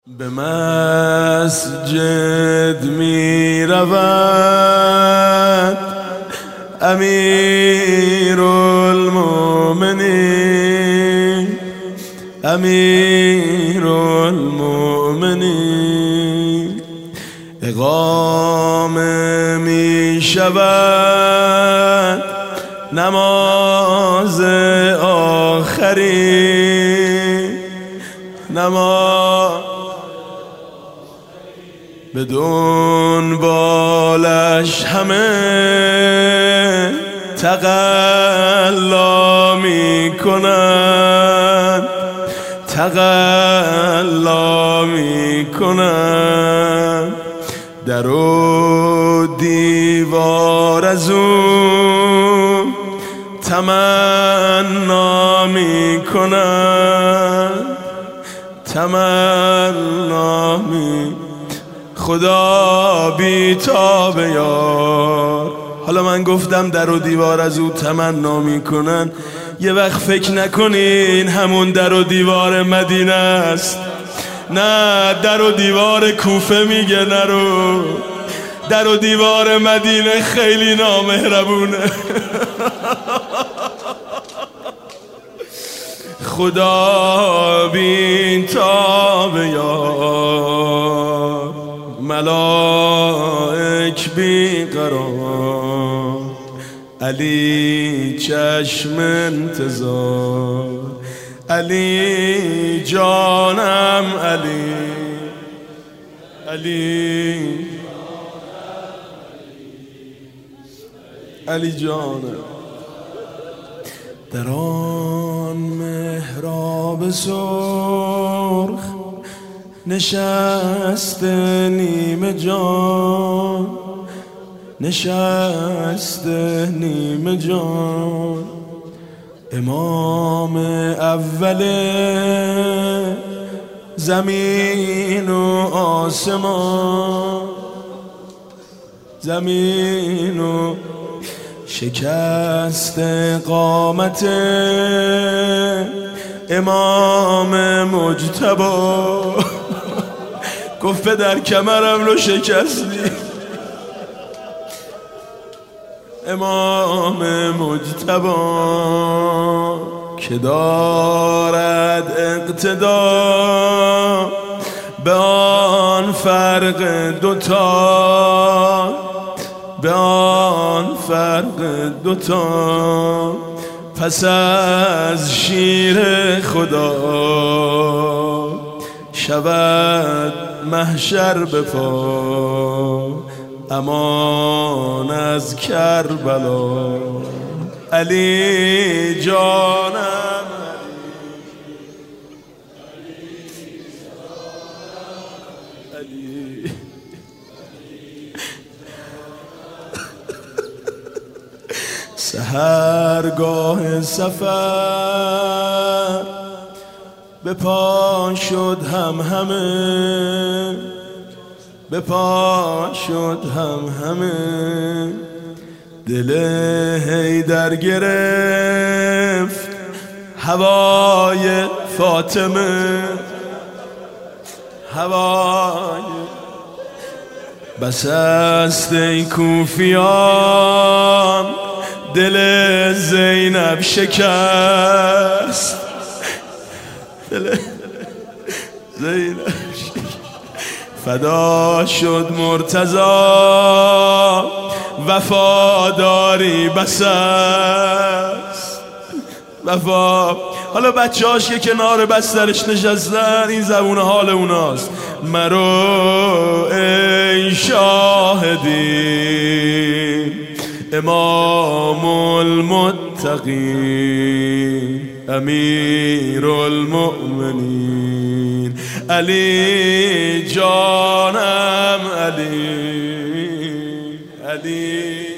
به مسجد می رود امیرالمؤمنین اقامه می شود نماز آخری به دنبالش همه تقلا می کنند در و دیوار از او تمنا می کنند خدا بی تاب یار. حالا من گفتم در و دیوار از او تمنا میکنن، یه وقت فکر نکنین همون در و دیوار مدینه است، نه در و دیوار کوفه میگه، نرو در و دیوار مدینه خیلی نامهربونه. خدا بی تاب یار، ملائک بی قرار، علی چشم انتظار، علی جانم علی جانم. در آن محراب سرخ نشسته نیمه جان، امام اول زمین و آسمان، شکست قامت امام مجتبی. گفت در کمرم رو شکستی امام مجتبی، که دارد اقتدا به آن فرق دوتا، پس از شیر خدا شود محشر به پا، امان از کربلا. علی جانم علی. سحرگاه سفر به پا شد همه، دل حیدر گرفت هوای فاطمه، بس است ای کوفیان دل زینب شکست، فدا شد مرتضی وفاداری بس است. حالا بچه هاش که کنار بسترش نشستن، این زبون حال اوناست. مرو ای شاهدی امام المتقین امیرالمؤمنین، علی جانم علی